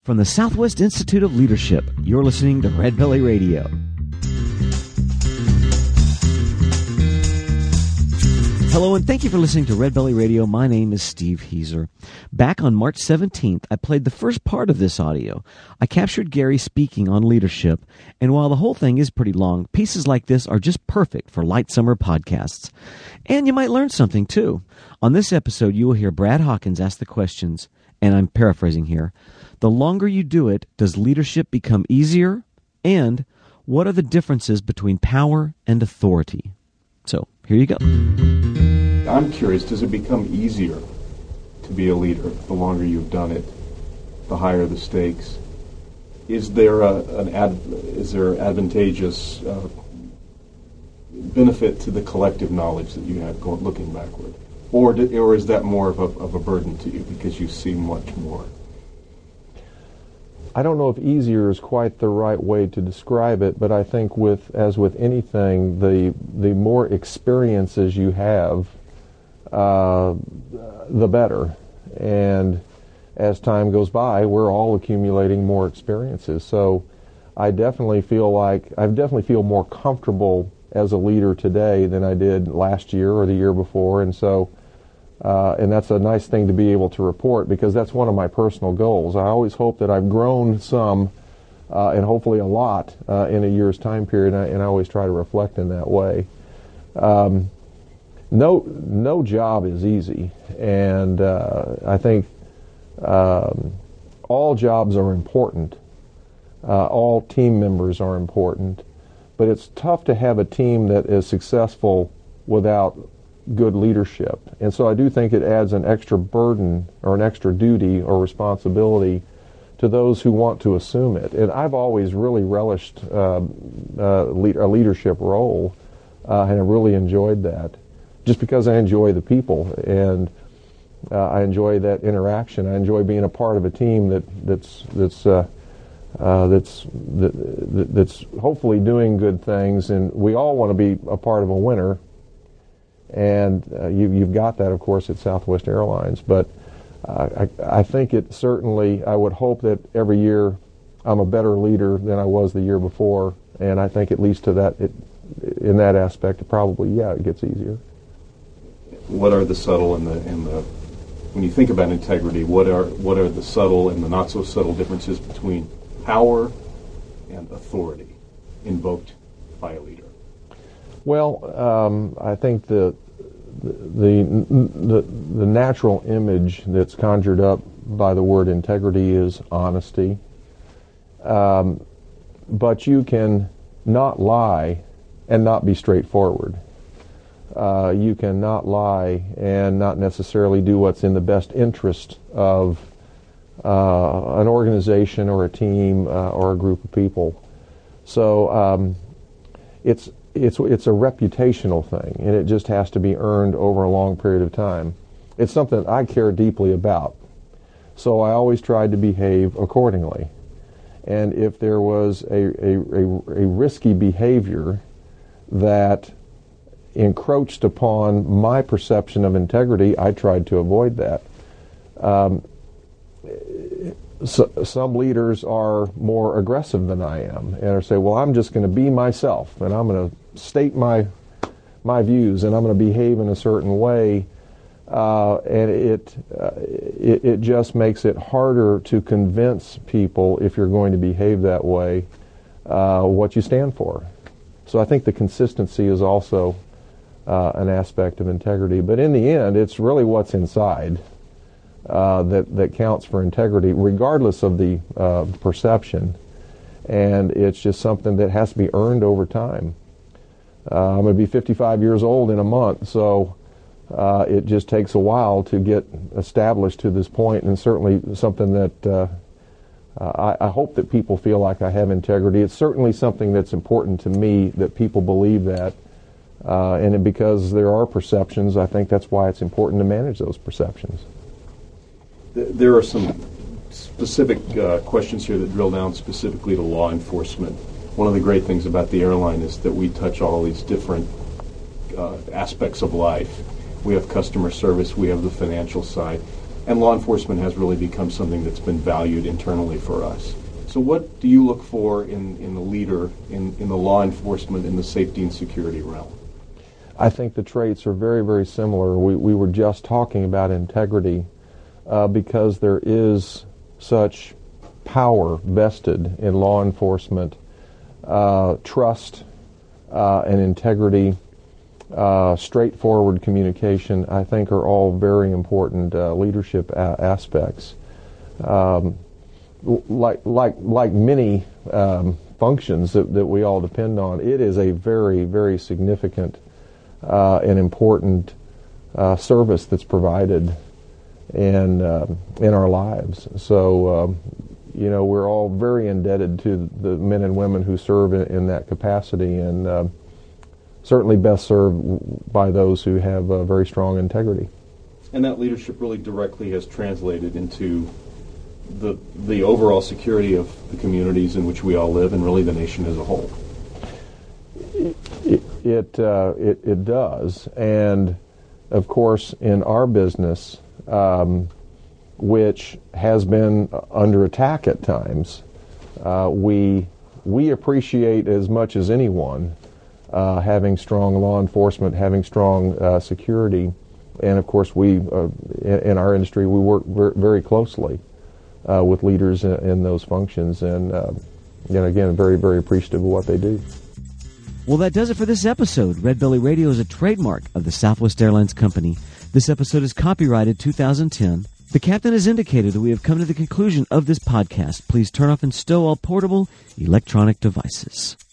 From the Southwest Institute of Leadership, you're listening to Red Belly Radio. Hello, and thank you for listening to Red Belly Radio. My name is Steve Heiser. Back on March 17th, I played the first part of this audio. I captured Gary speaking on leadership, and while the whole thing is pretty long, pieces like this are just perfect for light summer podcasts. And you might learn something, too. On this episode, you will hear Brad Hawkins ask the questions, and I'm paraphrasing here. The longer you do it, does leadership become easier? And what are the differences between power and authority? So, here you go. I'm curious, does it become easier to be a leader the longer you've done it, the higher the stakes? Is there advantageous benefit to the collective knowledge that you have looking backward? Or is that more of a burden to you because you see much more? I don't know if easier is quite the right way to describe it, but I think as with anything, the more experiences you have, the better. And as time goes by, we're all accumulating more experiences. So I definitely feel more comfortable as a leader today than I did last year or the year before. And so and that's a nice thing to be able to report, because that's one of my personal goals. I always hope that I've grown some and hopefully a lot in a year's time period, and I always try to reflect in that way. No job is easy, and I think all jobs are important. All team members are important, but it's tough to have a team that is successful without good leadership. And so I do think it adds an extra burden or an extra duty or responsibility to those who want to assume it. And I've always really relished a leadership role, and I really enjoyed that, just because I enjoy the people, and I enjoy that interaction. I enjoy being a part of a team that's hopefully doing good things, and we all want to be a part of a winner. And you've got that, of course, at Southwest Airlines. But I think it certainly, I would hope that every year I'm a better leader than I was the year before. And I think at least to that, in that aspect, it gets easier. What are the subtle and the when you think about integrity, what are the subtle and the not so subtle differences between power and authority invoked by a leader? Well, I think the natural image that's conjured up by the word integrity is honesty. But you can not lie and not be straightforward. You can not lie and not necessarily do what's in the best interest of an organization or a team or a group of people. So it's a reputational thing, and it just has to be earned over a long period of time. It's something I care deeply about, so I always tried to behave accordingly. And if there was a risky behavior that encroached upon my perception of integrity, I tried to avoid that. Some leaders are more aggressive than I am, and they say, well, I'm just going to be myself, and I'm going to state my views, and I'm going to behave in a certain way, and it just makes it harder to convince people, if you're going to behave that way, what you stand for. So I think the consistency is also an aspect of integrity, but in the end, it's really what's inside that counts for integrity, regardless of the perception. And it's just something that has to be earned over time. I'm going to be 55 years old in a month, so it just takes a while to get established to this point, and certainly something that I hope that people feel like I have integrity. It's certainly something that's important to me that people believe that. And because there are perceptions, I think that's why it's important to manage those perceptions. There are some specific questions here that drill down specifically to law enforcement. One of the great things about the airline is that we touch all these different aspects of life. We have customer service, we have the financial side. and law enforcement has really become something that's been valued internally for us. So what do you look for in the leader, in the law enforcement, in the safety and security realm? I think the traits are very, very similar. We were just talking about integrity because there is such power vested in law enforcement. Trust and integrity, straightforward communication, I think are all very important leadership aspects. Like many functions that we all depend on, it is a very, very significant and important service that's provided in our lives. So, we're all very indebted to the men and women who serve in that capacity, and certainly best served by those who have very strong integrity. And that leadership really directly has translated into the overall security of the communities in which we all live, and really the nation as a whole. It does, and of course in our business, which has been under attack at times, we appreciate as much as anyone having strong law enforcement, having strong security, and of course we in our industry we work very closely with leaders in those functions, and again, very, very appreciative of what they do. Well, that does it for this episode. Red Belly Radio is a trademark of the Southwest Airlines Company. This episode is copyrighted 2010. The captain has indicated that we have come to the conclusion of this podcast. Please turn off and stow all portable electronic devices.